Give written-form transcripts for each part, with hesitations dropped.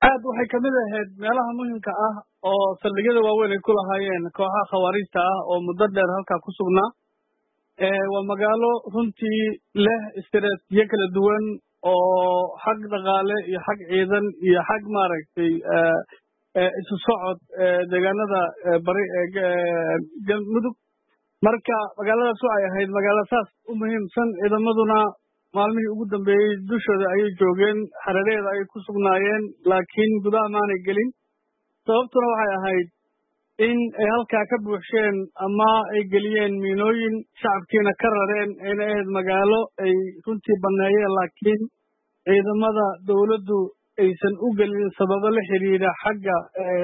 aad waxay kamid ahayd meelaha muhiimka ah oo saldhigyada waaweyn ay ku lahaayeen kooxaha khawaarijta ah oo muddo dheer halkaa ku sugnaa. waa magaalo runtii leh istiraatiijiyo kala duwan oo xag dhaqaale iyo xag ciidan iyo xag maaragtay isu socod deegaanada bari galmudug. marka magaaladaas waxay ahayd magaalo saas u muhiimsan. ciidamaduna maalmihii ugu dambeeyey dushooda ayay joogeen, hareeraheeda ayay ku sugnaayeen, laakiin gudaha maanay gelin. sababtuna waxay ahayd in ay halkaa ka buuxsheen ama ay geliyeen miinooyin, shacabkiina ka rareen. ayna ahayd magaalo ay runtii banneeyeen, laakiin ciidamada dawladdu aysan u gelin sababo la xidhiidha xagga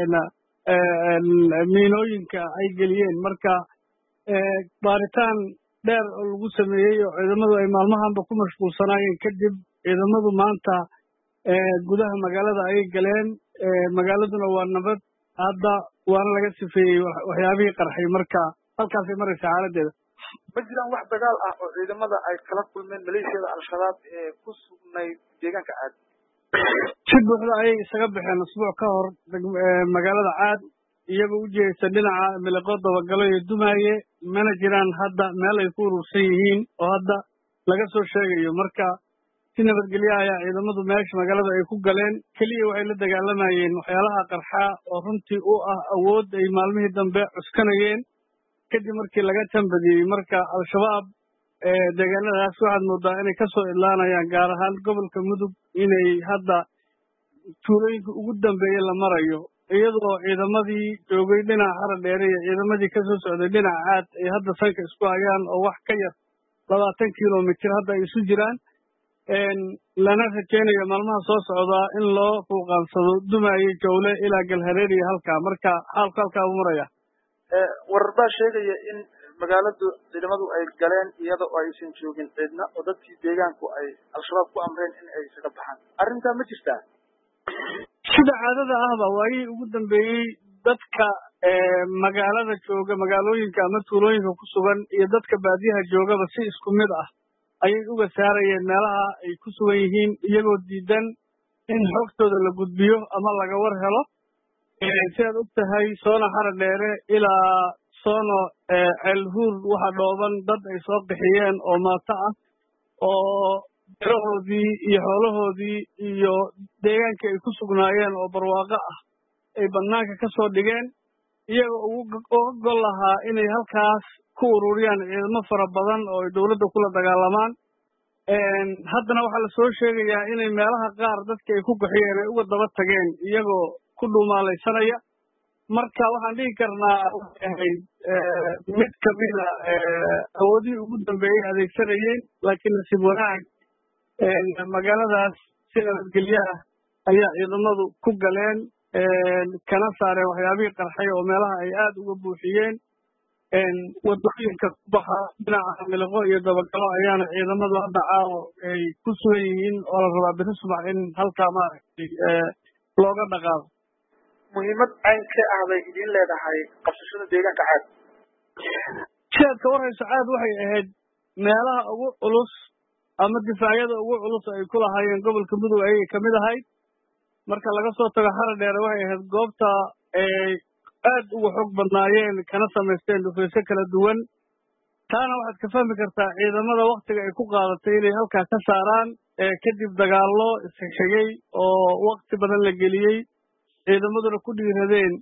miinooyinka ay geliyeen. marka baaritaan dheer oo lagu sameeyey oo ciidamadu ay maalmahanba ku mashquulsanaayeen kadib, ciidamadu maanta gudaha magaalada ayay galeen. magaaladuna waa nabad hadda, waana laga sifeeyey waxyaabihii qarxay. marka halkaasay maraysa xaaladeeda. ma jiraan wax dagaal ah oo ciidamada ay kala kulmeen maleeshiyada al-shabaab ee ku sugnayd deegaanka caad? si buuxda ayay isaga baxeen usbuuc ka hor magaalada caad, iyagoo u jeedsan dhinaca miliqo dabagalo iyo dumaaye. mana jiraan hadda meel ay ku urursan yihiin oo hadda laga soo sheegayo. marka si nabadgelyo ayaa ciidamadu meesha magaalada ay ku galeen. keliya waxay la dagaalamayeen waxyaalaha qarxaa oo runtii u ah awood ay maalmihii dambe cuskanayeen kadib markii laga tambadiyey. marka al-shabaab deegaanadaas waxaad moodaa inay ka soo idlaanayaan, gaar ahaan gobolka mudug, inay hadda tuulooyinka ugu dambeeyey la marayo, iyadoo ciidamadii joogay dhinaca haradheere iyo ciidamadii ka soo socday dhinaca caad ay hadda sanka isku hayaan oo wax ka yar 20 kilomitir hadda ay isu jiraan. lana rajaynayo maalmaha soo socdaa in loo fuuqaansado dumaaye, jawle ilaa galhareer iyo halkaa. marka xaalku halkaa u maraya. warar baa sheegaya in magaaladu ciidamadu ay galeen iyada oo aysan joogin ciidna, oo dadkii deegaanku ay al-shabaab ku amreen in ay isaga baxaan. arrintaa ma jirtaa? sida caadada ahba waayihii ugu dambeeyey dadka magaalada jooga, magaalooyinka ama tuulooyinka ku sugan, iyo dadka baadiyaha joogaba si isku mid ah ayay uga saarayeen meelaha ay ku sugan yihiin, iyagoo diidan in xogtooda la gudbiyo ama laga war helo. sidaad og tahay soona haradheere ilaa soono ceelhuur waxa dhooban dad ay soo bixiyeen oo maato ah, oo birahoodii iyo xoolahoodii iyo deegaankii ay ku sugnaayeen oo barwaaqo ah ay bannaanka ka soo dhigeen, iyagoo uga gol lahaa inay halkaas ku ururiyaan ciidamo fara badan oo ay dawladda kula dagaalamaan. haddana waxaa la soo sheegayaa inay meelaha qaar dadka ay ku qaxiyeen ay uga daba tageen iyagoo ku dhuumaalaysanaya. marka waxaan dhihi karnaa waxay ahayd mid kamida awoodihii ugu dambeeyey adeegsanayeen, laakiin nasiib wanaag magaaladaas si nabadgelyo ah ayaa ciidamadu ku galeen, kana saareen waxyaabihii qarxay oo meelaha ay aad uga buuxiyeen. wadooyinka ku baxa dhinaca miliqo iyo dabagalo ayaana ciidamadu hadda caawo ay ku sugan yihiin oo la rabaa biri subax in halkaa maaragtay looga dhaqaaqo. muhiimad caynkee ah bay idin leedahay qabsashada deegaanka caad? sidaad ka warhayso, caad waxay ahayd meelaha ugu culus ama difaacyada ugu culus ay ku lahaayeen gobolka mudug ayay kamid ahayd. marka laga soo tago haradheere waxay ahayd goobta ay aad uga xoog badnaayeen, kana samaysteen dhufaysyo kala duwan. taana waxaad ka fahmi kartaa ciidamada waktiga ay ku qaadatay inay halkaa ka saaraan, kadib dagaallo isxigay oo wakti badan la geliyey, ciidamaduna ku dhiiradeen,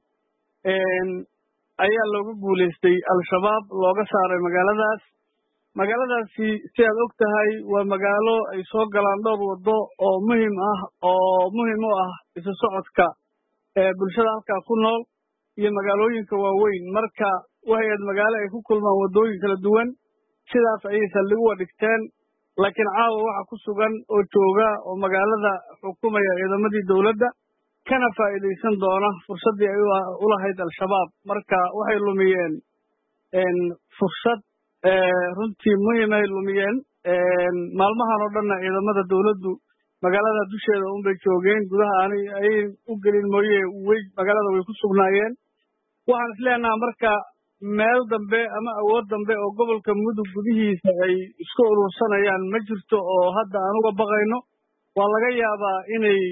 ayaa looga guulaystay al-shabaab, looga saaray magaaladaas. magaaladaasi sidaad og tahay waa magaalo ay soo galaan dhowr waddo oo muhiim u ah isu socodka bulshada halkaa ku nool iyo magaalooyinka waaweyn. marka waxay ahayd magaalo ay ku kulmaan waddooyin kala duwan. sidaas ayay saldhig uga dhigteen. laakiin caawa waxa ku sugan oo jooga oo magaalada xukumaya ciidamadii dawladda, kana faa'iidaysan doona fursaddii ay u lahayd al-shabaab. marka waxay lumiyeen fursad runtii muhiim ay lumiyeen. maalmahan oo dhanna ciidamada dawladdu magaalada dusheeda unbay joogeen, gudaha ayay u gelin mooye magaalada way ku sugnaayeen. waxaan isleenaha marka meel dambe ama awood dambe oo gobolka mudug gudihiisa ay isku urursanayaan ma jirto oo hadda aan uga baqayno. waa laga yaabaa inay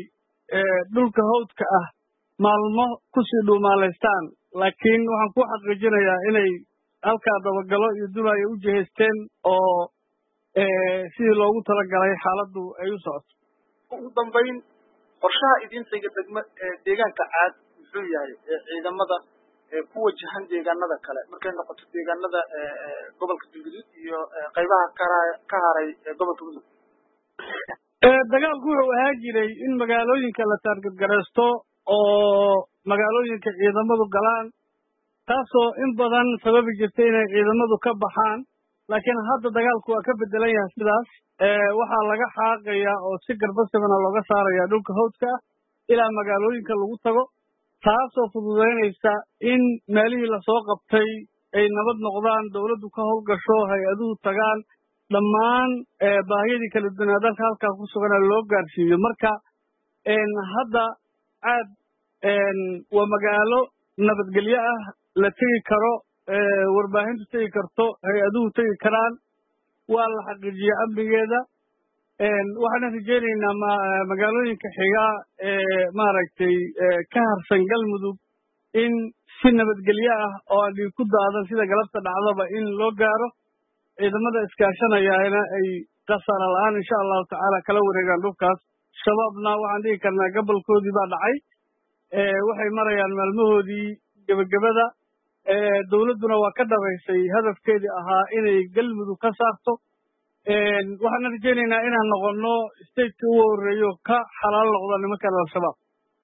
dhulka hawdka ah maalmo kusii dhuumaalaystaan laakiin waxaan ku xaqiijinayaa inay halkaa dabagalo iyo dul ay u jihaysteen oo sidii loogu talagalay xaaladdu ay u socoto. ugu dambayn qorshaha idin xiga deegaanka Caad muxuu yahay ciidamada ku wajahan deegaanada kale markay noqoto deegaanada gobolka Galgaduud iyo qaybaha ka haray gobolka Mudug? Dagaalku wuxuu ahaan jiray in magaalooyinka la taargetgaraysto oo magaalooyinka ciidamadu galaan taasoo in badan sababi jirtay inay ciidamadu ka baxaan laakiin hadda dagaalku waa ka bedelan yahay sidaas waxaa laga xaaqayaa oo si garbasabana looga saarayaa dhulka hawdka ah ilaa magaalooyinka lagu tago taasoo fududaynaysa in meelihii lasoo qabtay ay nabad noqdaan dawladdu ka howlgasho hay-aduhu tagaan dhammaan baahiyadii kala duwanaa dalka halkaa ku sugana loo gaarsiiyo marka hadda Caad waa magaalo nabadgelyo ah la tegi karo warbaahintu tegi karto hay-aduhu tegi karaan waa la xaqiijiyaa amnigeeda waxaan rajaynaynaa magaalooyinka xiga maaragtay ka harsan Galmudug in si nabadgelyo ah oo aan dhiig ku daadan sida galabta dhacdaba in loo gaaro ciidamada iskaashanayaana ay qasara la'aan insha allahu tacaala kala wareegaan dhulkaas shabaabna waxaan dhihi karnaa gobolkoodii baa dhacay waxay marayaan maalmahoodii gebagabada dawladduna waa ka dhabaysay hadafkeedii ahaa inay Galmudug ka saarto waxaan rajaynaynaa inaan noqono stateka ugu horreeyo ka xalaal noqda nimankan al-shabaab.